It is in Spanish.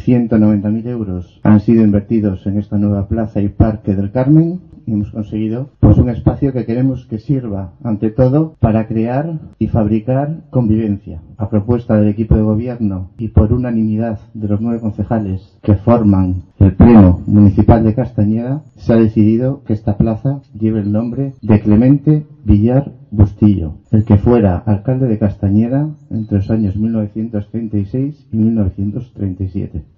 190.000 euros han sido invertidos en esta nueva plaza y parque del Carmen y hemos conseguido pues un espacio que queremos que sirva ante todo para crear y fabricar convivencia. A propuesta del equipo de gobierno y por unanimidad de los 9 concejales que forman el Pleno Municipal de Castañeda, se ha decidido que esta plaza lleve el nombre de Clemente Villar Bustillo, el que fuera alcalde de Castañeda entre los años 1936 y 1937.